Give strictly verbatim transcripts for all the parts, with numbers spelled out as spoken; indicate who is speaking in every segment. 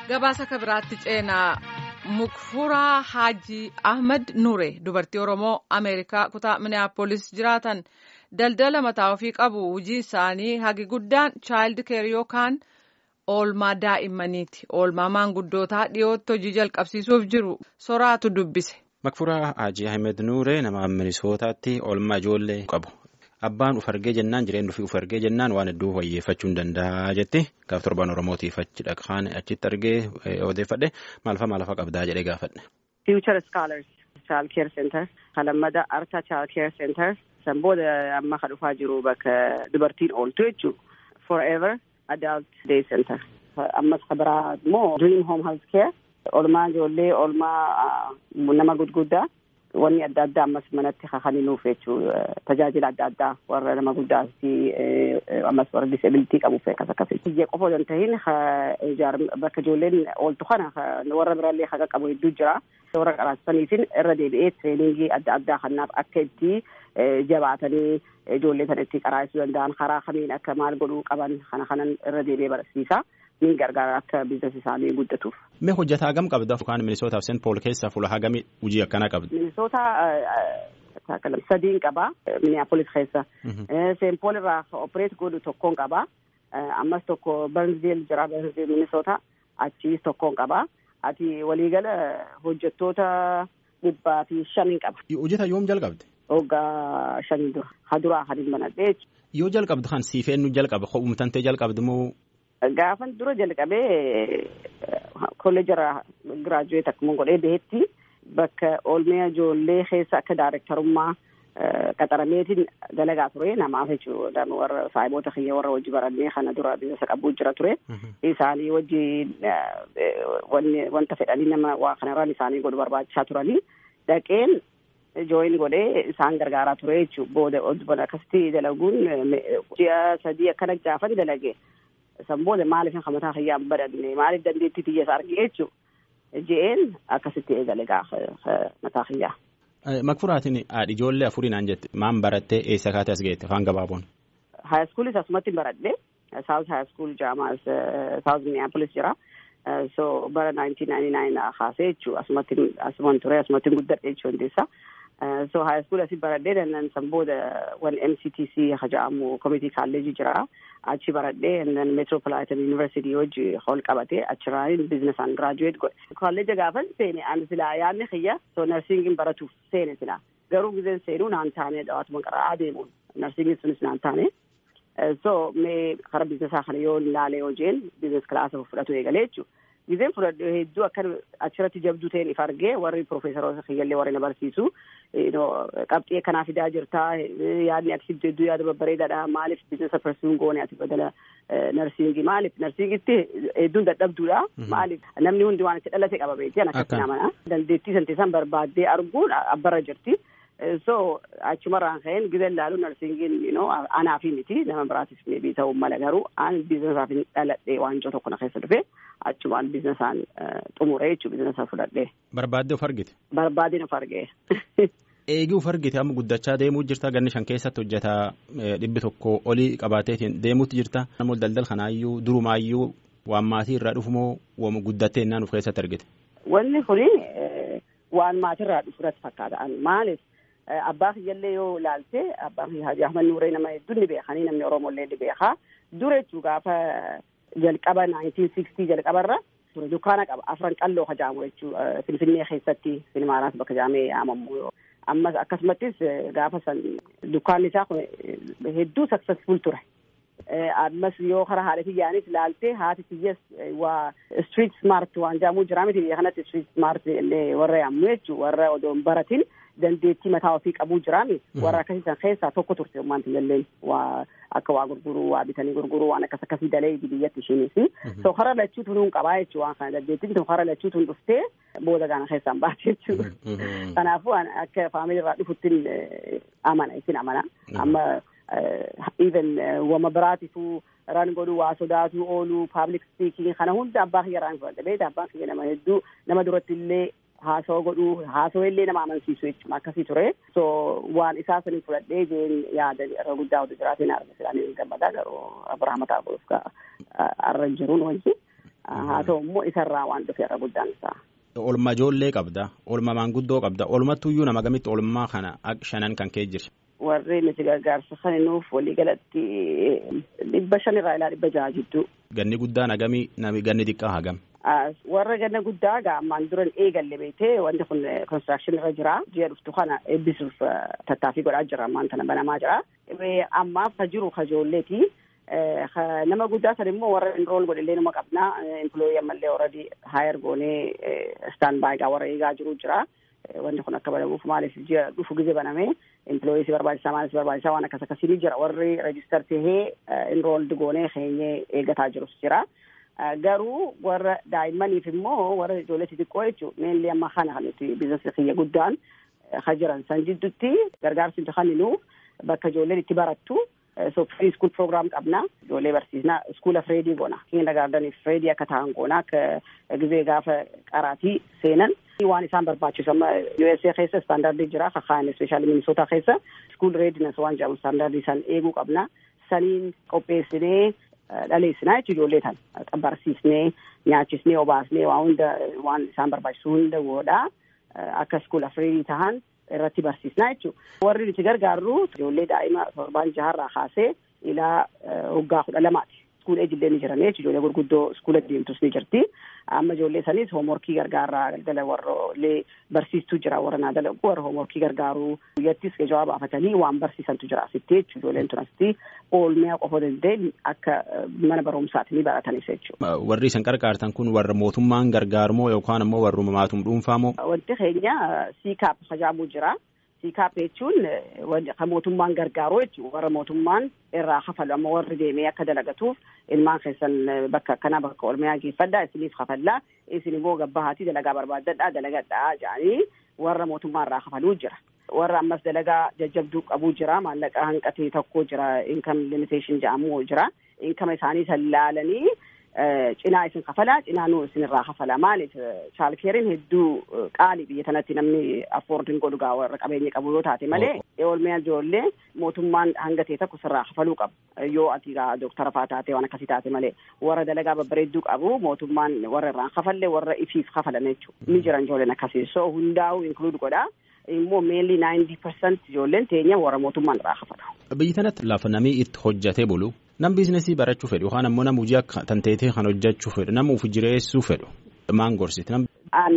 Speaker 1: Gabaasa kabiraatti ceenaa Mukfuraa Haaji Ahmed Nure dubartii Oromoo Ameerikaa kutaa Minneapolis jiraatan daldala mataa ofii qabu. Hojii isaanii hagi guddaan child care yookaan oolmaa daa'immaniiti. Oolmaa maanguddootaa dhiyootti hojii jalqabsiisuuf jiru soraatu dubbise.
Speaker 2: Mukfuraa Haaji Ahmed Nure nama Minisootaatti oolmaa ijoollee qabu. Abbaan uf argee jennaan jireenya ofii uf argee jennaan waan hedduu wayyeeffachuu hin danda'a jetti gaaf torban Oromootiif achi dhaqaan achitti argee odeeffadhe maalfa maalfa qabdaa jedhee gaafadhe.
Speaker 3: Future Scholars Child Care Center Halamada Arta Child Care Center san booda amma kan dhufaa jiru bakka dubartiin ooltu jechuudha. Forever Adult Day Center ammas kabiraa immoo Dream Home Health Care oolmaa ijoollee oolmaa nama gudguddaa. Wanni adda addaa ammas manatti kakaninuuf jechuudha. Tajaajila adda addaa warra nama guddaatti ammas warra disabilitii qabuuf akkas akkasii. Biyya qofa osoo hin ta'iin bakka ijoolleen ooltu kana warra biraallee haqa qabu hedduu jira. Warra qaraasaniitiin irra deebi'ee tireeningii adda addaa kanaaf akka itti jabaatanii ijoollee sana itti qaraasuu danda'an karaa kamiin akka maal godhuu qaban kana kanan irra deebi'ee barsiisa. Ni gargaara akka biizinasii isaanii guddatuuf.
Speaker 2: Mee hojjetaa hagam qabda yookaan Minisootaa fi Seent Pool keessa fuula hagamii hojii akkana qabda?
Speaker 3: Minisootaa sadiin qaba. Minneapolis keessa. Seent Pool irraa opereet godhu tokkoon qaba. Ammas tokko Barnsdale jira Barnsdale Minisootaa achiis tokkoon qaba. Ati waliigala hojjettoota dhibbaa fi shaniin qaba.
Speaker 2: Hojjetaa yoom jalqabde?
Speaker 3: Hoggaa shanii dura. Haduraa hadin banadhee.
Speaker 2: Yoo jalqabdu kan siifeennu jalqaba ho'umtantee jalqabdu moo?
Speaker 3: Gaafan dura jalqabee kolleejara giraajuweet akkuma godhee beetti bakka oolmaa ijoollee keessa akka daarektarummaa qaxarameetiin dalagaa ture namaaf jechuudha. Warra saayiboota kiyya warra hojii barannee kana dura biizinasa qabuu jira ture. Isaanii hojii wanta fedhanii nama waa kanarraan isaanii godhu barbaachisaa turanii dhaqeen jooyin godhee isaan gargaaraa ture jechuudha. Booda hojii akkasitti dalaguun ji'a sadii akkana gaafan dalage. Sanboode maaliif kan mataa kiyyaan badhanne maaliif dandeettii tiyya argee jechuudha je'een akkasitti eegale gaafa mataa kiyyaa.
Speaker 2: Makfuraatiin haadhi ijoollee afurinaan jette maan barattee eessa kaatee as geette afaan gabaaboon?
Speaker 3: Haayiskuulis asumatti baradhe South High School jaamaa South Minneapolis jira. So bara nineteen ninety-nine kaasee jechuudha asumatti asuman ture asumatti guddadhe jechuudha hundeessa. So high school asii baradhee dannan sanbooda wan M C T C hajaamu community college jira achi baradhee and then Metropolitan University hojii hol qabatee achiraan business and graduate godhe. College gaafan seene an silaa yaadne xiyya so nursing baratuuf seene silaa garuu gizeen seenuu naan taane dhawaatuma qaraa adeemuun nursing sunis naan taane. So mee kara business kana yoo laalee hojeen business class fudhatu eegalee jechuudha. Gizeen fudhadhu hedduu akka achirratti jabduu ta'een if argee warri profeesaroota kiyyallee warri na barsiisu qabxee kanaa fidaa jirtaa yaadni ati hiddu hedduu yaada babbareedaadha maaliif biizinasa parsuun goone ati badala narsiingii maaliif narsiingitti hedduun dadhabduudha maaliif namni hundi waan itti dhalate qaba beekti an akkasii namana dandeettii santiisan barbaaddee arguun abbarra jirti. So achumarraan ka'een gizeen laalu narsiingiin anaafi miti nama biraatis meebii ta'uu mala garuu an biizinasaaf dhaladhee waanjoo tokko na keessa dhufe achumaan biizinasaan xumuree jechuun biizinasa fudhadhee.
Speaker 2: Barbaaddee of argite?
Speaker 3: Barbaadeen of argee.
Speaker 2: Eegii of argite amma guddachaa deemuu jirta ganni shan keessatti hojjetaa dhibbi tokko olii qabaateetiin deemuutti jirta. Namoota daldala kanaayyuu durumaayyuu waan maatii irraa dhufumoo waan guddattee innaan of keessatti argite?
Speaker 3: Wanni kuni waan maatii irraa dhufu irratti fakkaata maaliif? Abbaa kiyyallee yoo ilaalte abbaan kiyya Haaji Ahmed Nuree nama hedduun ni beekanii namni Oromollee ni beekaa dura jechuun gaafa jalqaba nineteen sixty jalqabarra dukkaana qaba afran qalloo hajaamu jechuudha Finfinnee keessatti Filmaaraas bakka jaamee yaamamu ammas akkasumattis gaafa san dukkaanni isaa hedduu successful ture. Ammas yoo karaa haadha kiyyaanis ilaalte haati kiyyas waa street smart waan jaamuu jira miti biyya kanatti street smart illee warra yaamnu jechuudha warra odoon baratin dandeettii mataa ofii qabuu jiraami warra akkasiisan keessaa tokko turte ummaanti jalleen waa akka waa gurguruu waa bitanii gurguruu waan akkas akkasii dalee biyyatti ishiinis so karaa lachuutu nuun qabaa jechuudha waan kana dandeettiin tun karaa lachuutu hin dhuftee booda gaana keessaan baate jechuudha. Kanaafuu akka faamilii irraa dhufuttiin amana isin amana amma even wama biraatiifuu ran godhuu waa sodaatu ooluu public speaking kana hunda abbaa kiyya irraan fudhadhe beekta abbaan kiyya nama hedduu nama duratti illee haasoo godhuu haasoo illee nama amansiisu jechuudha akkasii ture. So waan isaa sanii fudhadhee jeen yaada irra guddaa hojii jiraatiin arga silaanii gammadaa garuu Abiraam mataa godhuuf arra jiruun wanti haa ta'u immoo isarraa waan dhufe irra guddaan isaa.
Speaker 2: Oolmaa ijoollee qabda, oolmaa maanguddoo qabda, oolmattuyyuu nama gamitti oolmaa kana shanan kan kee jirti.
Speaker 3: Warri nuti gargaarsa kennuuf walii galatti dhibba shanirraa ilaa dhibba jaha jidduu.
Speaker 2: Ganni guddaan hagamii nami ganni xiqqaa hagam.
Speaker 3: Warra ganna guddaa ammaan duran eegalle beekee wanti kun construction irra jira ji'a dhuftu kana eebbisuuf tattaaffii godhaa jira ammaan tana banamaa jira. Ammaaf ka jiru ka ijoolleeti. Nama guddaa san immoo warra enrool godhillee nama qabna employee ammallee already hire goonee stand by gaa warra eegaa jiru jira. Wanti kun akka banamuuf maaliif ji'a dhufu gize baname employee si barbaachisaa maaliif si barbaachisaa waan akkas akkasii jira warri register tahee enrolled goonee keenyee eegataa jirus jira. Garuu warra daa'immaniif immoo warra ijoollee xixiqqoo jechuun meelli amma kana kan nuti biizinasii xiyya guddaan kan jiran san jidduutti gargaarsi kan nu bakka ijoolleen itti barattu so free school program qabna ijoollee barsiisna school of ready goona kindergarteniif ready akka ta'an goona akka gizee gaafa qaraatii seenan waan isaan barbaachisu amma U S A keessa standardii jira kakaan especially Minnesota keessa school readiness waan jedhamu standardii san eeguu qabna saniin qopheessinee dhaleessinaa jechuun ijoollee tan barsiisnee nyaachisnee obaasnee waan hunda waan isaan barbaachisu hunda godhaa akka school of ready ta'an irratti barsiisnaa jechuudha. Warri nuti gargaarru ijoollee daa'ima torbaan jaharraa kaasee ilaa waggaa kudha lamaati. School age illee ni jiran jechuudha. Ijoollee gurguddoo school deemtus ni jirti. Amma ijoollee sanis hoomworkii gargaarraa galgala warroolee barsiistuu jira warra naa dalagu warra hoomworkii gargaaruu guyyattis jawaab baafatanii waan barsiisantu jira asitti jechuudha. Ijoolleen tun asitti oolmee qofa dandeenye akka mana barumsaatti ni baratanis jechuudha.
Speaker 2: Warri isin gargaartan kun warra mootummaan gargaarmoo yookaan ammoo warra maatum dhuunfaamoo?
Speaker 3: Wanti keenya siikaap hajaabuu jira. Siikaap jechuun kan mootummaan gargaaruu jechuudha. Warra mootummaan irraa hafalu amma warri deemee akka dalagatuuf ilmaan keessan bakka akkanaa bakka oolmaa geeffadhaa isiniif hafallaa isin immoo gabbahaatii dalagaa barbaaddadhaa dalagadhaa jedhanii warra mootummaa irraa hafaluu jira. Warra ammas dalagaa jajjabduu qabuu jira maallaqa hanqatee tokko jira income limitation jedhamu jira. Income isaanii sallaalanii cinaa isin kafalaa cinaa nuu isin irraa kafalaa maaliif chaalkeeriin hedduu qaalii biyya tanatti namni affoordiin godhu gaa warra qabeenya qabu yoo taate malee oolmaa ijoollee mootummaan hangatee tokko sirraa kafaluu qabu yoo ati gaa dooktara faa taate waan akkasii taate malee warra dalagaa babbareedduu qabu mootummaan warra irraan kafalle warra ifiif kafalan jechuudha ni jiran ijoolleen akkasii so hundaa'u include godhaa immoo mainly ninety percent ijoolleen teenya warra mootummaan irraa kafatu.
Speaker 2: Biyyi tanatti lafa namni itti hojjatee bulu nam biizinasii barachuu fedhu yookaan ammoo nam hojii akka tanteetee kan hojjechuu fedhu nama uf jireessuu fedhu maan gorsiti nam.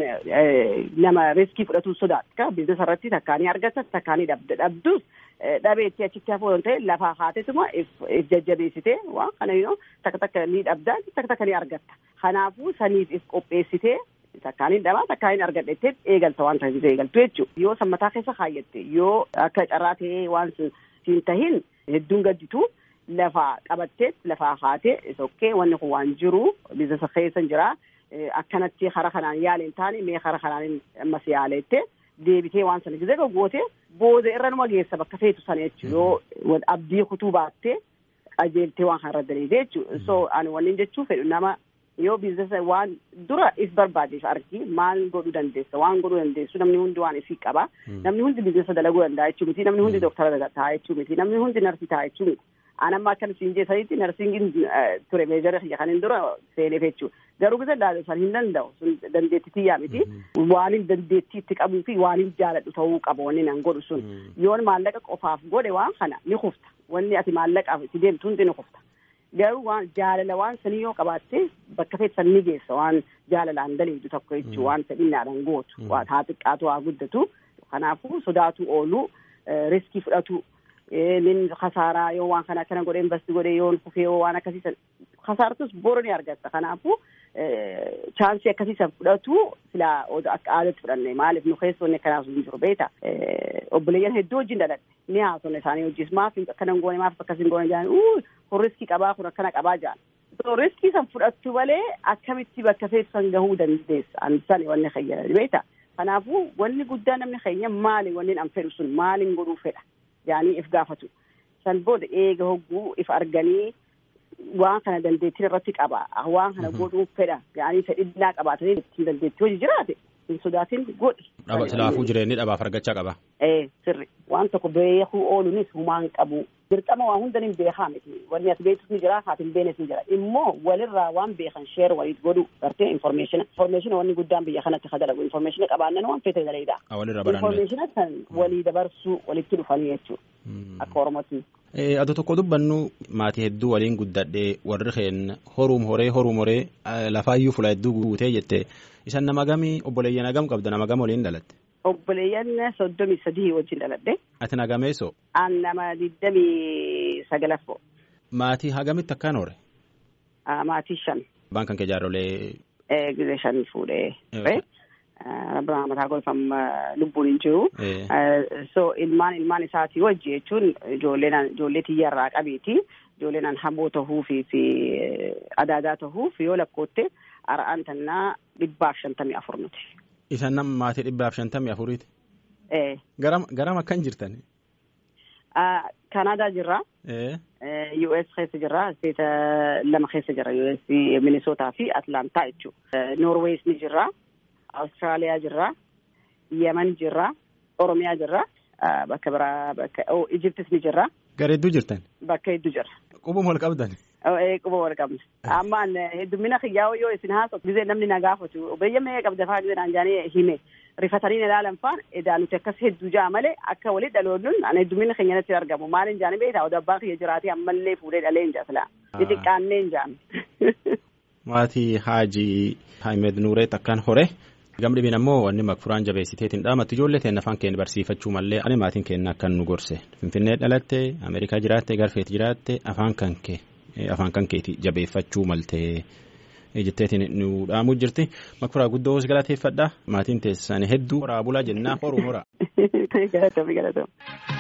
Speaker 3: Nama riskii fudhatu sodaata biizinasa irratti takkaanii argata takkaanii dhabdus dhabeetti achitti hafuu yoo ta'e lafaa haatetuma if jajjabeessitee waan kana yoo takka takka ni dhabdaa takka takka ni argatta kanaafuu saniif if qopheessitee. Takkaaniin dhabaa takkaaniin argadhettee eegalta waan ta'eef eegaltu jechuudha. Yoo sammataa keessa kaayyatte yoo akka carraa ta'ee waan siin tahin hedduun gadditu lafaa qabattee lafaa haatee sokkee wanni kun waan jiru biizinasa keessa jira akkanatti hara kanaan yaaleen taane mee hara kanaan ammas yaaleette deebitee waan sana gizee gootee booda irra numa geessa bakka feetu sana jechuudha. Yoo abdii kutuu baattee qajeeltee waan kana irra daleete jechuudha. So ani wanni jechuu fedhu nama. Yoo biizinasa waan dura if barbaadeef argi maal godhuu dandeessa waan godhuu dandeessu namni hundi waan ifii qaba namni hundi biizinasa dalaguu danda'a jechuu miti namni hundi dooktara ta'a jechuu miti namni hundi narsii ta'a jechuu miti anamma akka siin jeessanitti narsiingiin ture meejara xiyya kan hin dura seeneef jechuu garuu gisa laalu san hin danda'u sun dandeettii tiyyaa miti waan hin dandeettii itti qabuu fi waan hin jaaladhu ta'uu qaba wanni nan godhu sun yoon maallaqa qofaaf godhe waan kana ni kufta wanni ati maallaqaaf itti deemtu hundi ni kufta. Garuu waan jaalala waan sanii yoo qabaatte bakka feesan ni geessa waan jaalalaan daleedu tokko jechuun waan fedhinnaadhaan gootu waan haa xiqqaatu haa guddatu kanaafuu sodaatu oolu riskii fudhatu nin khasaaraa yoo waan kana akkana godhee investi godhee yoon kufee yoo waan akkasiisan khasaartus boru ni argatta kanaafuu chaansii akkasiisan fudhatu silaa akka aadatti fudhanne maaliif nu keessoonni akkanaas hin jiru beeta obboleeyyan hedduu wajjin dhaladhe ni haasofne isaanii hojis maaf akkanan goone maaf akkasin goone jaan kun riskii qabaa kun akkana qabaa jaan so riskii san fudhattu malee akkamitti bakka feessan gahuu dandeessa ansan wanni keenya beeta kanaafuu wanni guddaa namni keenya maali wanni an fedhu sun maalin godhuu fedha jaanii if gaafatu san booda eega hogguu if arganii waan kana dandeettii irratti qaba waan kana godhuu fedha jaanii fedhinnaa qabaatanii ittiin dandeettii hojii jiraate hin sodaatin godhi.
Speaker 2: Dhaba silaafuu jireenyi dhabaaf argachaa qaba.
Speaker 3: Ee sirri waan tokko beekuu ooluunis humaan qabu dirqama waa hundan hin beekaa miti wanni as beektus ni jira haatin beenes ni jira immoo walirraa waan beekan sheer waliit godhu gartee information information wanni guddaan biyya kanatti kadalagu information qabaannan waan fete daleedha information kan walii dabarsu walitti dhufanii jechuudha akka Oromootti.
Speaker 2: Ado tokko dubbannu maatii hedduu waliin guddadhee warri keenya horuum horee horuum horee lafaayyuu fula hedduu guutee jettee isan nama gamii obboleeyyan hagam qabda nama gam waliin dhalatte.
Speaker 3: Obboleeyyan soddomii sadii wajjin dhaladhe.
Speaker 2: Ati nagameessoo?
Speaker 3: An nama digdamii sagalaffoo.
Speaker 2: Maatii hagamitti akkaan hore?
Speaker 3: Maatii shan.
Speaker 2: Abbaan kan kee jaarrolee?
Speaker 3: Gizee shan fuudhee. Abbaan mataa golfam lubbuun hin jiru. So ilmaan ilmaan isaatii wajji jechuun ijoollee tiyyarraa qabeeti. Ijoolleen haboo tahuu fi adaadaa tahuuf yoo lakkootte ara'aan tannaa dhibbaaf shantamii afur nuti.
Speaker 2: Isan nama maatii dhibbaaf shantamii afuriiti?
Speaker 3: Ee.
Speaker 2: Garam garam akkan jirtan?
Speaker 3: Kanaadaa jirra.
Speaker 2: Ee.
Speaker 3: U S keessa jirra. Isteeta lama keessa jirra. U S Minisootaa fi Atlaantaa jechuudha. Noorwees ni jirra. Awustiraaliyaa jirra. Yemen jirra. Oromiyaa jirra. Bakka biraa bakka oh Ijiptis ni jirra.
Speaker 2: Gara hedduu jirtan? Bakka
Speaker 3: hedduu jirra.
Speaker 2: Qubuma wal qabdan?
Speaker 3: Ee qubuma wal qabna. Ammaan heddumina xiyyaa'oo yoo isin haasa'u gisee namni na gaafatu obeyya mee qabda fa'aa gisee naan jaanii hime rifatanii na ilaalan fa'aan edaa nuti akkas hedduu jaa malee akka walii dhaloonnuun an heddumina keenya natti argamu maalin jaanii beektaa oda abbaan kiyya jiraatee ammallee fuudhee dhalee hin jaasilaa xixiqqaannee hin jaan.
Speaker 2: Maatii Haajii Ahmed Nuuree takkaan hore. Gamdhibiin ammoo wanni makfuraan jabeessiteetiin dhaamatti ijoollee ta'een afaan keenya barsiifachuu malee ani maatiin keenya akkan nu gorse Finfinnee dhalatte Ameerikaa jiraatte Garfeet jiraatte afaan kan kee afaan kan keeti jabeeffachuu maltee jetteetiin nu dhaamuu jirti makfuraa guddoo galateeffadha maatiin teessanii hedduu horaa bulaa jennaa horuu horaa.